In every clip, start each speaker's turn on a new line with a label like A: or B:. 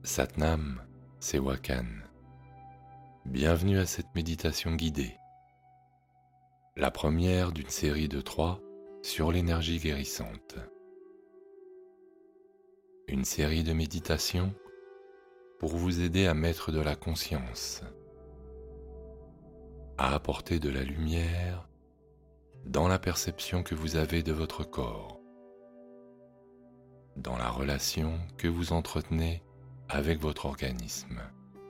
A: Satnam, c'est Wakan. Bienvenue à cette méditation guidée, la première d'une série de 3 sur l'énergie guérissante. Une série de méditations pour vous aider à mettre de la conscience, à apporter de la lumière dans la perception que vous avez de votre corps, dans la relation que vous entretenez avec votre organisme.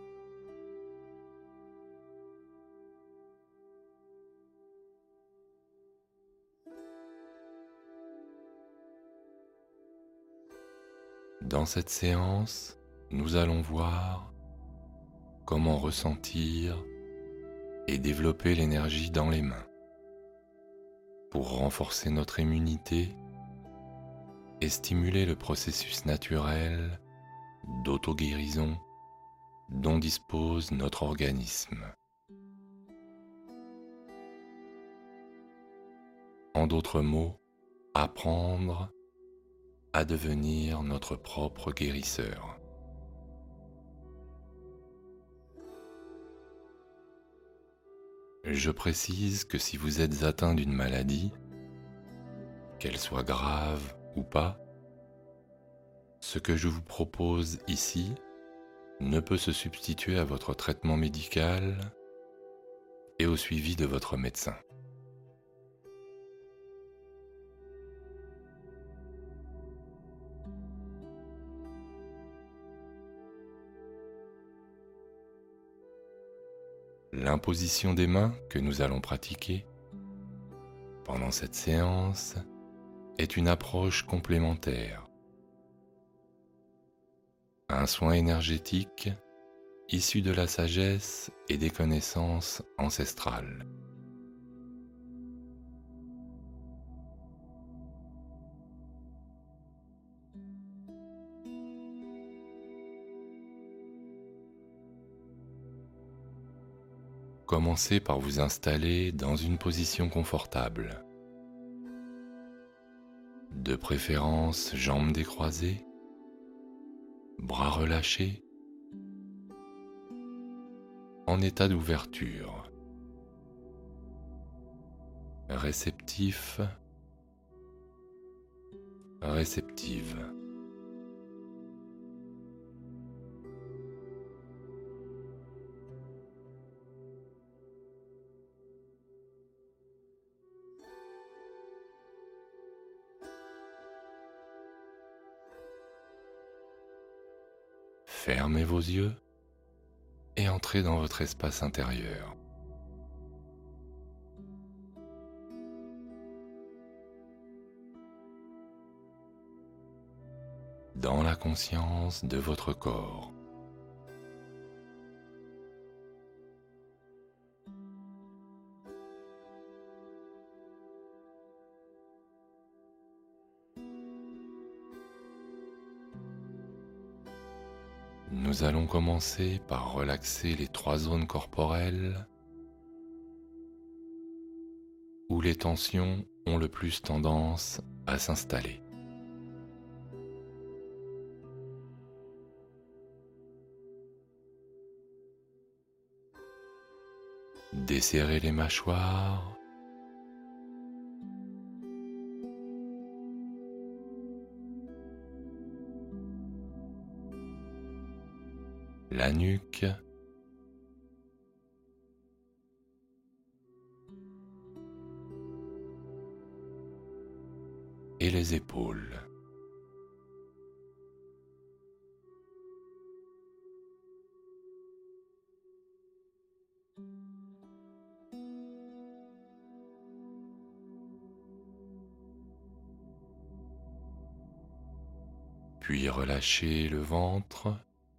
A: Dans cette séance, nous allons voir comment ressentir et développer l'énergie dans les mains pour renforcer notre immunité et stimuler le processus naturel d'auto-guérison dont dispose notre organisme. En d'autres mots, apprendre à devenir notre propre guérisseur. Je précise que si vous êtes atteint d'une maladie, qu'elle soit grave ou pas, ce que je vous propose ici ne peut se substituer à votre traitement médical et au suivi de votre médecin. L'imposition des mains que nous allons pratiquer pendant cette séance est une approche complémentaire, un soin énergétique issu de la sagesse et des connaissances ancestrales. Commencez par vous installer dans une position confortable. De préférence, jambes décroisées, bras relâchés, en état d'ouverture, réceptif, réceptive. Fermez vos yeux et entrez dans votre espace intérieur. Dans la conscience de votre corps. Nous allons commencer par relaxer les 3 zones corporelles où les tensions ont le plus tendance à s'installer. Desserrez les mâchoires, la nuque, et les épaules. Puis relâchez le ventre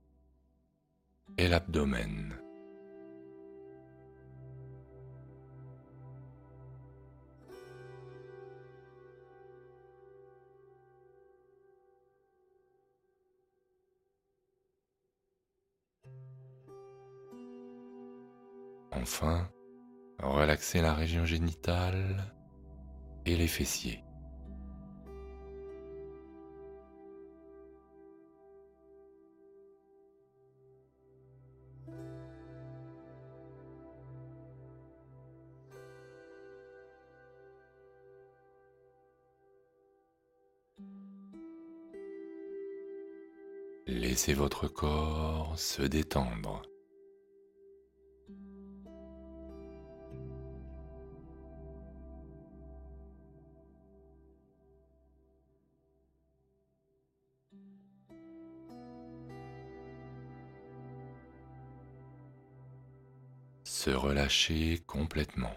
A: et l'abdomen. Enfin, relaxez la région génitale et les fessiers. Laissez votre corps se détendre. Se relâcher complètement.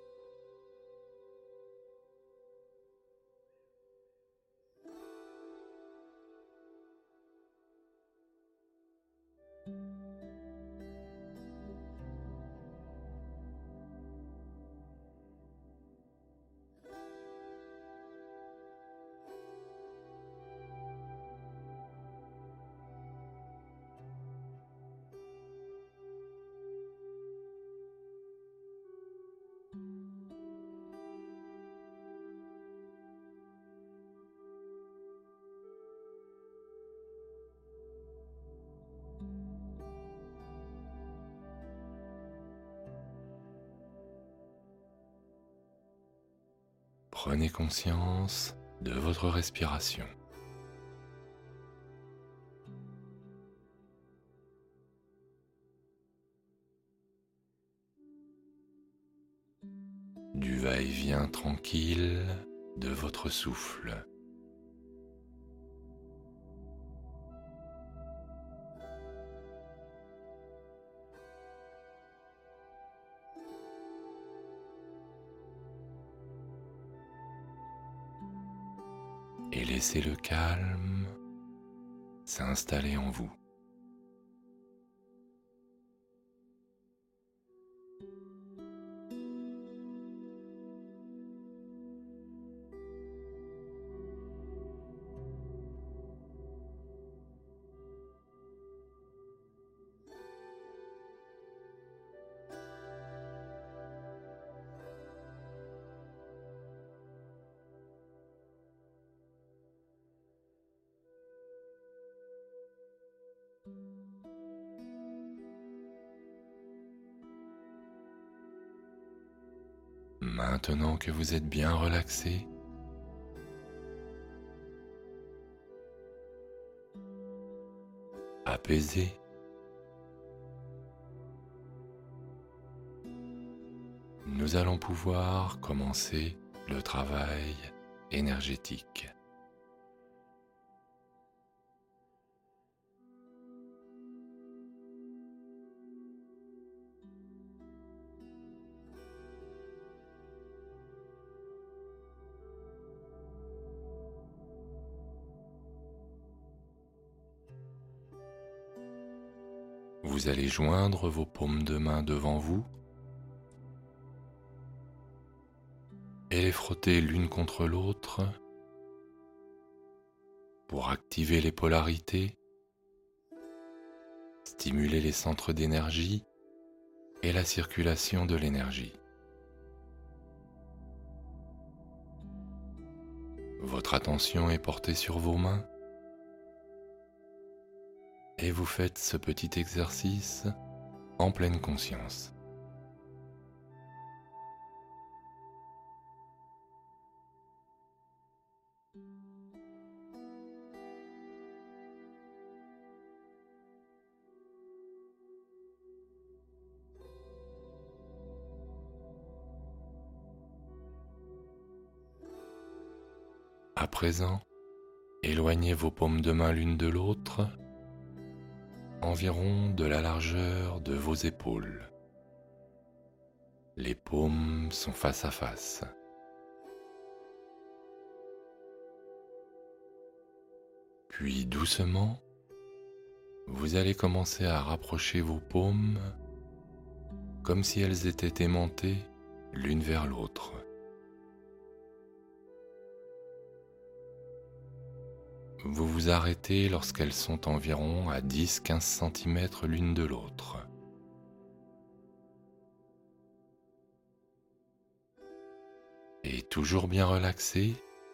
A: Prenez conscience de votre respiration. Du va-et-vient tranquille de votre souffle. Et laissez le calme s'installer en vous. Maintenant que vous êtes bien relaxé, apaisé, nous allons pouvoir commencer le travail énergétique. Vous allez joindre vos paumes de main devant vous et les frotter l'une contre l'autre pour activer les polarités, stimuler les centres d'énergie et la circulation de l'énergie. Votre attention est portée sur vos mains et vous faites ce petit exercice en pleine conscience. À présent, éloignez vos paumes de main l'une de l'autre, environ de la largeur de vos épaules. Les paumes sont face à face. Puis doucement, vous allez commencer à rapprocher vos paumes comme si elles étaient aimantées l'une vers l'autre. Vous vous arrêtez lorsqu'elles sont environ à 10-15 cm l'une de l'autre. Et toujours bien relaxé,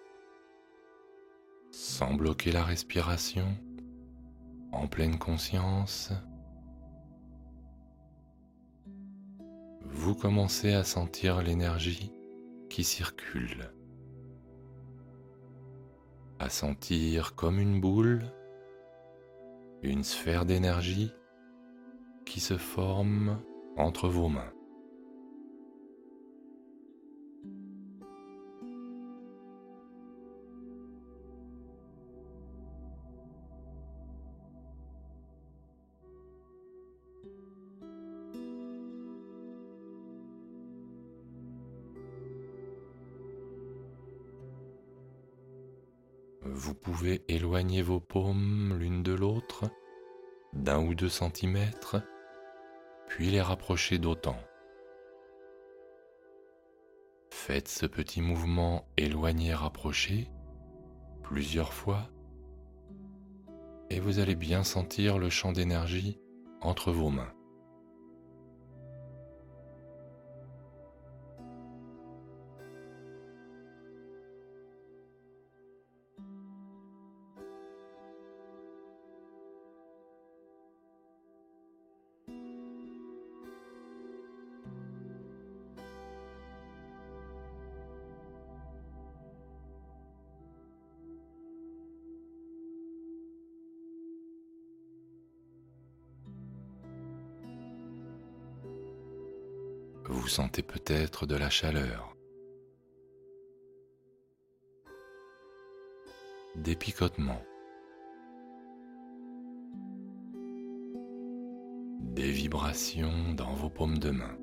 A: sans bloquer la respiration, en pleine conscience, vous commencez à sentir l'énergie qui circule, à sentir comme une boule une sphère d'énergie qui se forme entre vos mains. Vous pouvez éloigner vos paumes l'une de l'autre d'1 ou 2 centimètres, puis les rapprocher d'autant. Faites ce petit mouvement éloigner-rapprocher plusieurs fois et vous allez bien sentir le champ d'énergie entre vos mains. Vous sentez peut-être de la chaleur, des picotements, des vibrations dans vos paumes de main.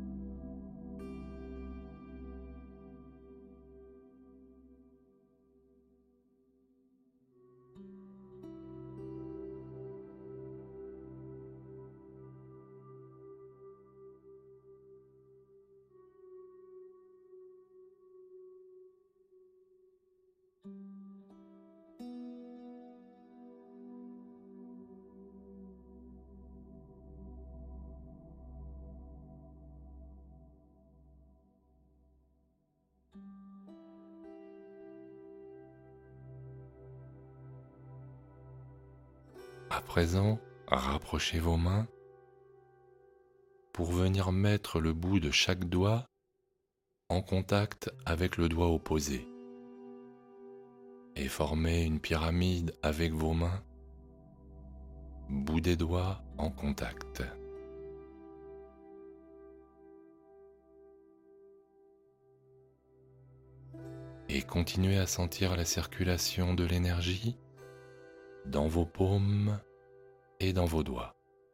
A: À présent, rapprochez vos mains pour venir mettre le bout de chaque doigt en contact avec le doigt opposé et former une pyramide avec vos mains, bout des doigts en contact. Et continuez à sentir la circulation de l'énergie dans vos paumes et dans vos doigts.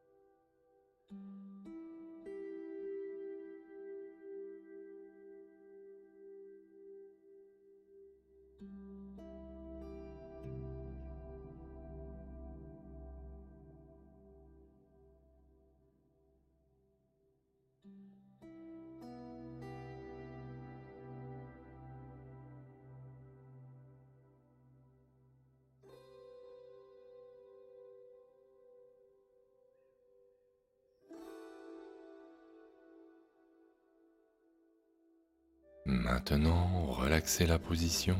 A: Maintenant, relaxez la position,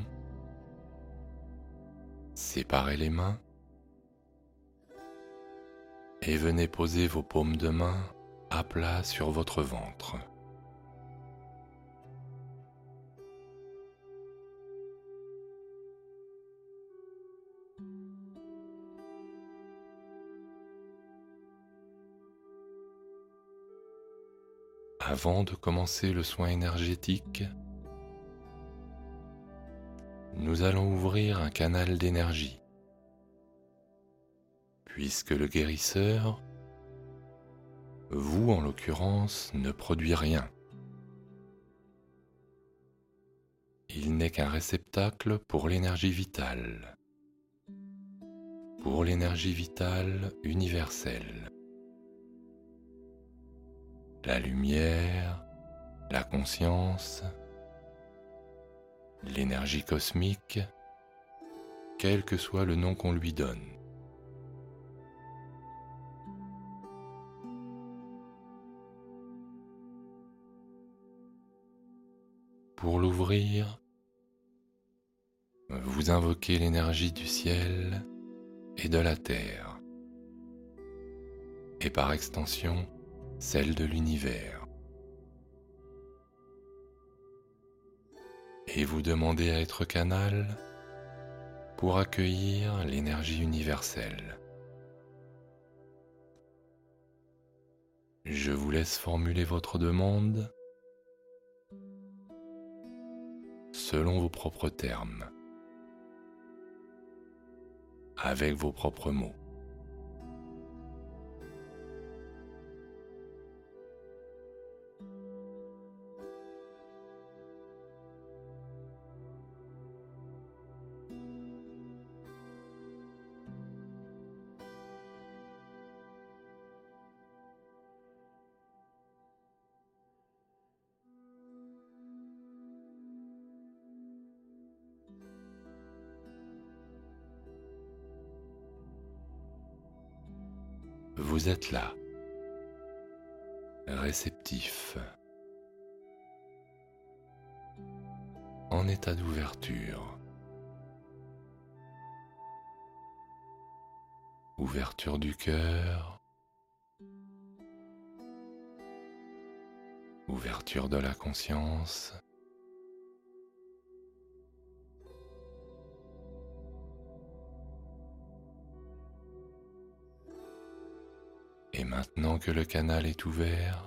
A: séparez les mains et venez poser vos paumes de main à plat sur votre ventre. Avant de commencer le soin énergétique, nous allons ouvrir un canal d'énergie, puisque le guérisseur, vous en l'occurrence, ne produit rien. Il n'est qu'un réceptacle pour l'énergie vitale, universelle. La lumière, la conscience, l'énergie cosmique, quel que soit le nom qu'on lui donne. Pour l'ouvrir, vous invoquez l'énergie du ciel et de la terre, et par extension, celle de l'univers. Et vous demandez à être canal pour accueillir l'énergie universelle. Je vous laisse formuler votre demande selon vos propres termes, avec vos propres mots. Vous êtes là, réceptif, en état d'ouverture. Ouverture du cœur, ouverture de la conscience. Et maintenant que le canal est ouvert,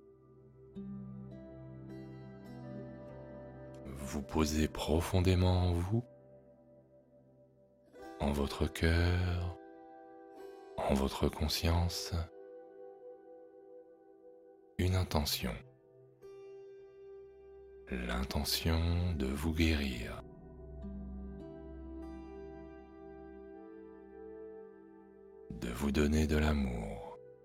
A: vous posez profondément en vous, en votre cœur, en votre conscience, une intention. L'intention de vous guérir. De vous donner de l'amour.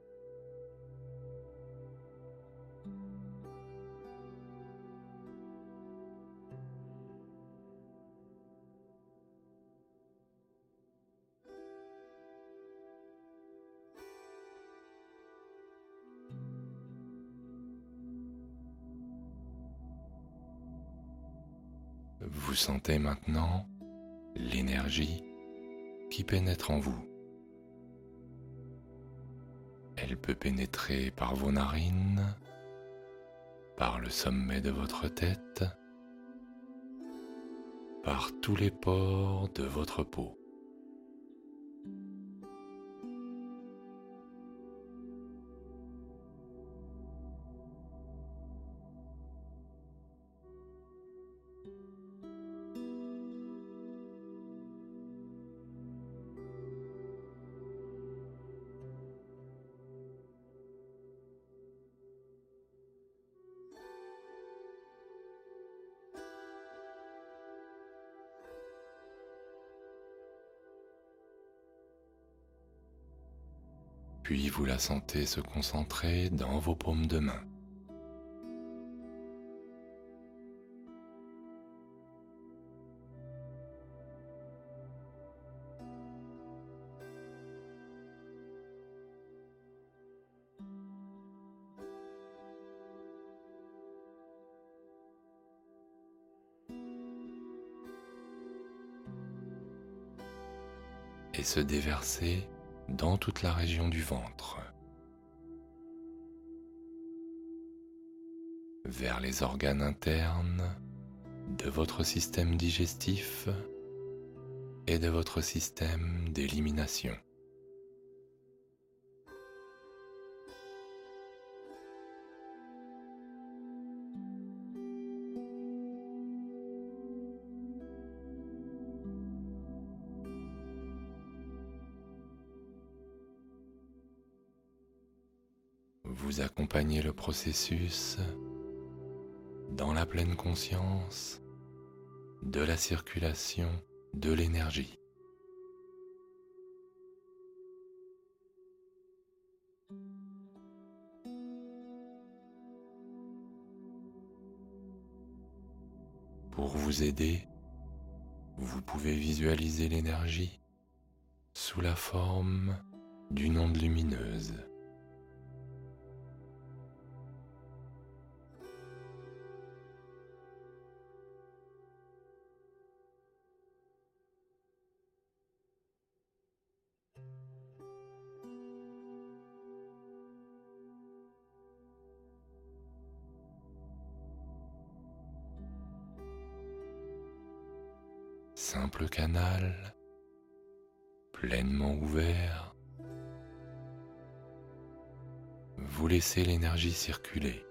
A: Vous sentez maintenant l'énergie qui pénètre en vous. Elle peut pénétrer par vos narines, par le sommet de votre tête, par tous les pores de votre peau. Puis vous la sentez se concentrer dans vos paumes de main. Et se déverser dans toute la région du ventre, vers les organes internes de votre système digestif et de votre système d'élimination. Vous accompagnez le processus dans la pleine conscience de la circulation de l'énergie. Pour vous aider, vous pouvez visualiser l'énergie sous la forme d'une onde lumineuse. Simple canal, pleinement ouvert. vous laissez l'énergie circuler.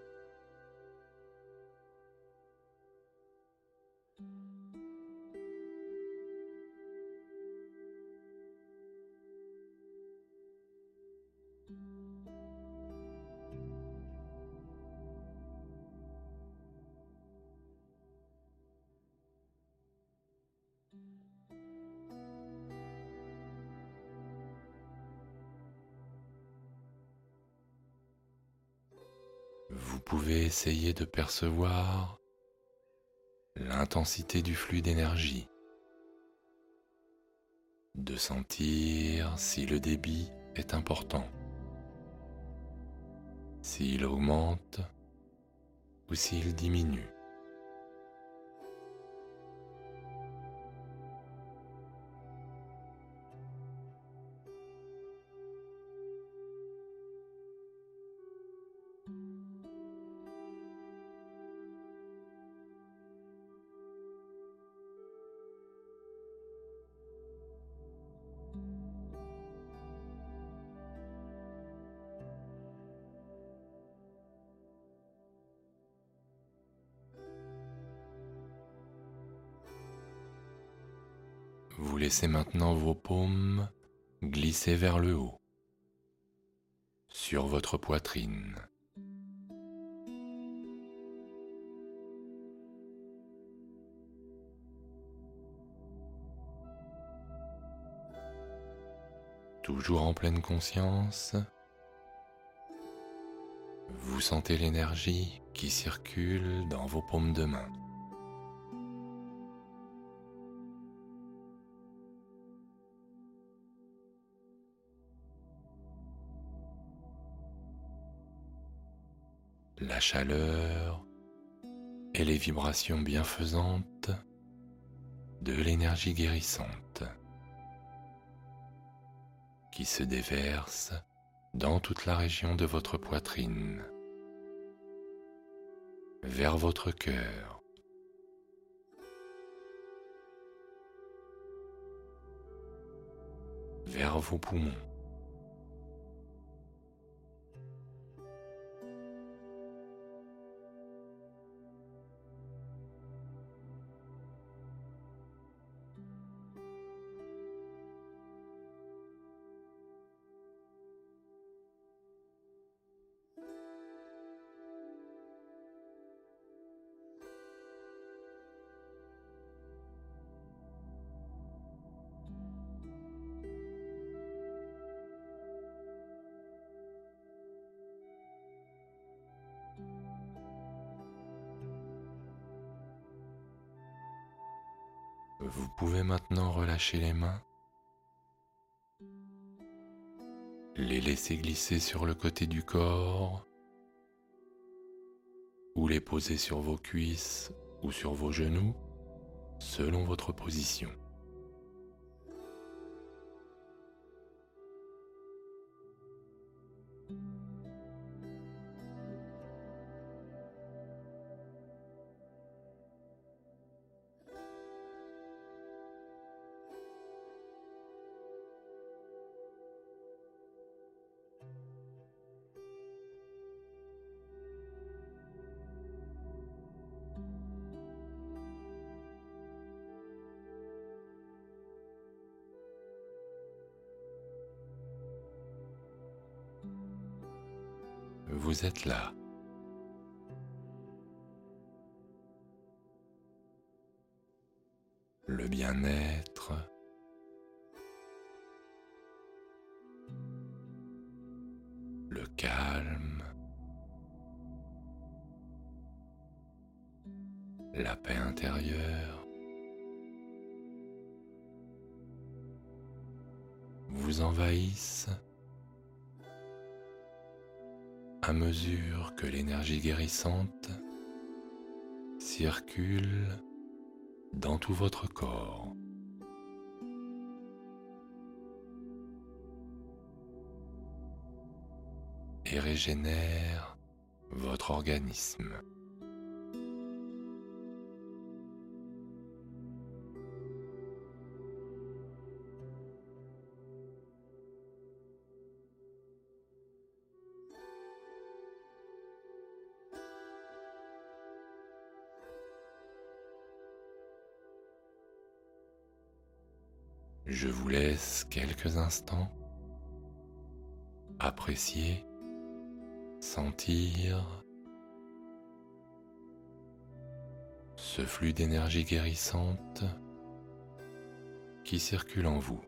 A: Vous pouvez essayer de percevoir l'intensité du flux d'énergie, de sentir si le débit est important, s'il augmente ou s'il diminue. Vous laissez maintenant vos paumes glisser vers le haut, sur votre poitrine. Toujours en pleine conscience, vous sentez l'énergie qui circule dans vos paumes de main. La chaleur et les vibrations bienfaisantes de l'énergie guérissante qui se déverse dans toute la région de votre poitrine, vers votre cœur, vers vos poumons. Vous pouvez maintenant relâcher les mains, les laisser glisser sur le côté du corps ou les poser sur vos cuisses ou sur vos genoux selon votre position. Vous êtes là. Le bien-être, le calme, la paix intérieure vous envahissent à mesure que l'énergie guérissante circule dans tout votre corps. Et régénère votre organisme. Je vous laisse quelques instants apprécier, sentir ce flux d'énergie guérissante qui circule en vous.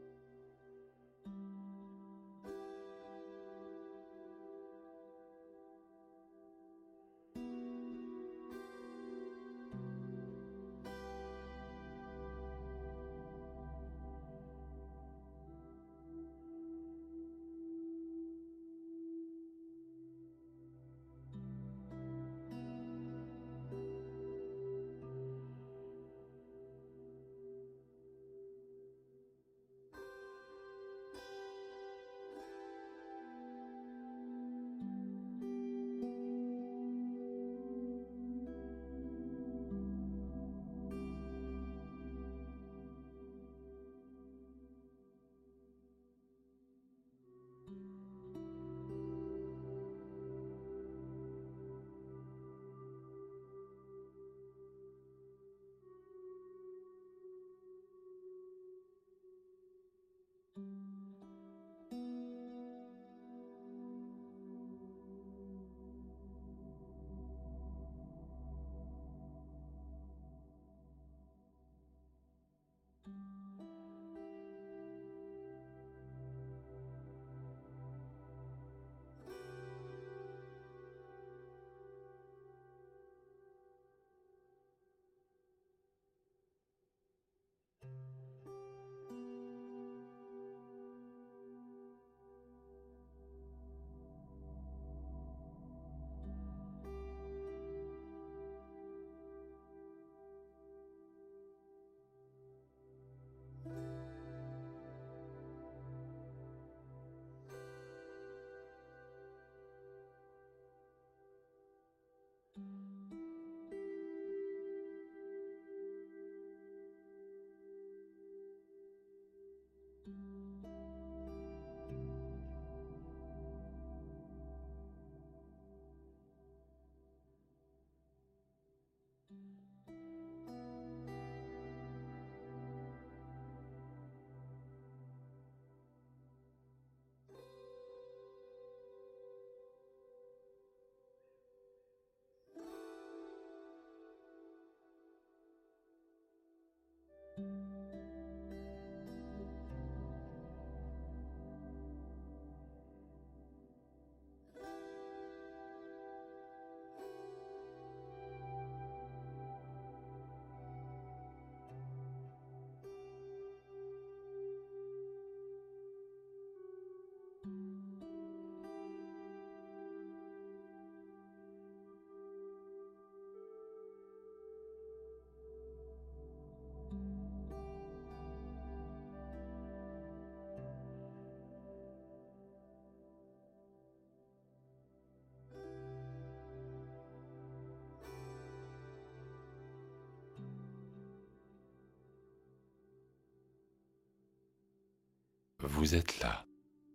A: Vous êtes là.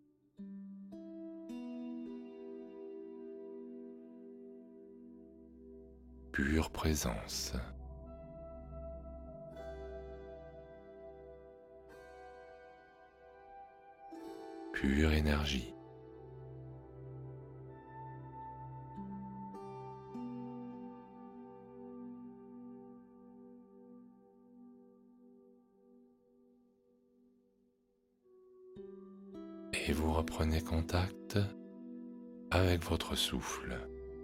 A: Pure présence. Pure énergie. Et vous reprenez contact avec votre souffle.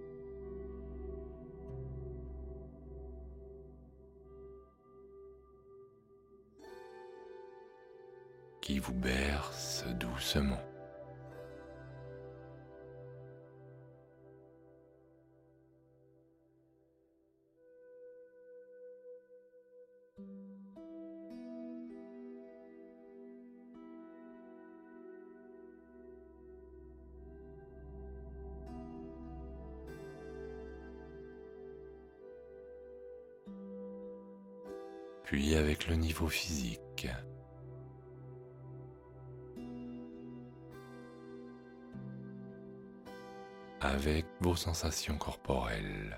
A: Qui vous berce doucement. Puis avec le niveau physique. Avec vos sensations corporelles.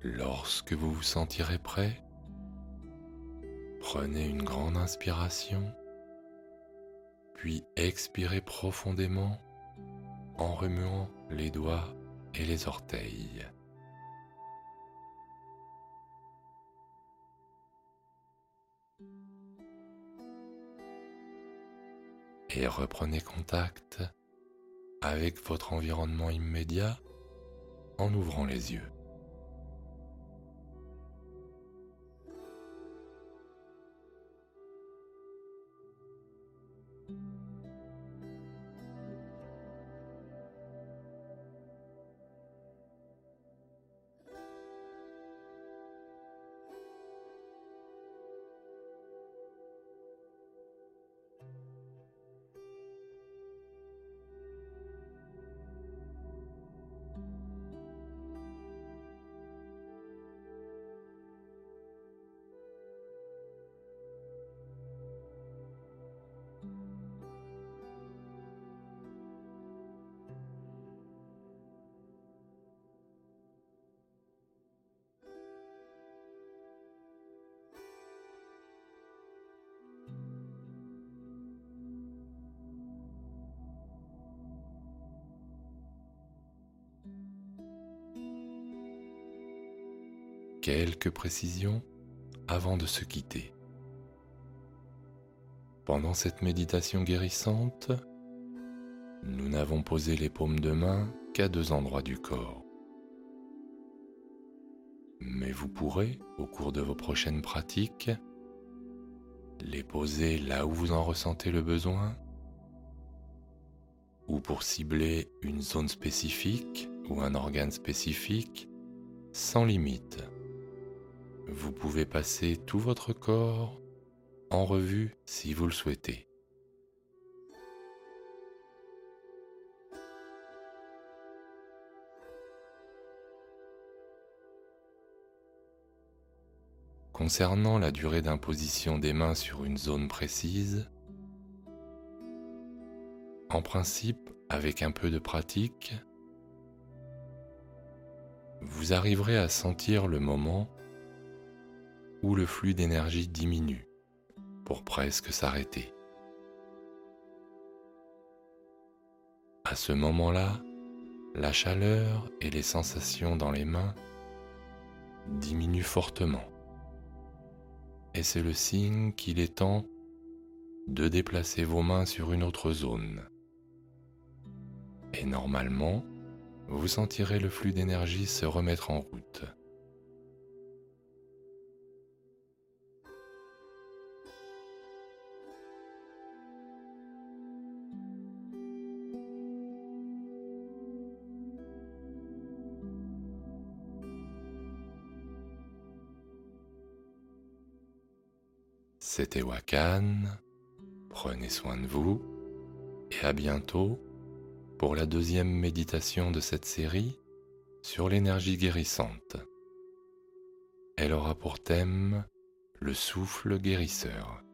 A: Lorsque vous vous sentirez prêt, prenez une grande inspiration, puis expirez profondément en remuant les doigts et les orteils. Et reprenez contact avec votre environnement immédiat en ouvrant les yeux. Quelques précisions avant de se quitter. Pendant cette méditation guérissante, nous n'avons posé les paumes de main qu'à 2 endroits du corps. Mais vous pourrez, au cours de vos prochaines pratiques, les poser là où vous en ressentez le besoin, ou pour cibler une zone spécifique ou un organe spécifique, sans limite. Vous pouvez passer tout votre corps en revue si vous le souhaitez. Concernant la durée d'imposition des mains sur une zone précise, en principe, avec un peu de pratique, vous arriverez à sentir le moment où le flux d'énergie diminue pour presque s'arrêter. À ce moment-là, la chaleur et les sensations dans les mains diminuent fortement. Et c'est le signe qu'il est temps de déplacer vos mains sur une autre zone. Et normalement, vous sentirez le flux d'énergie se remettre en route. C'était Wakan, prenez soin de vous et à bientôt pour la 2e méditation de cette série sur l'énergie guérissante. Elle aura pour thème le souffle guérisseur.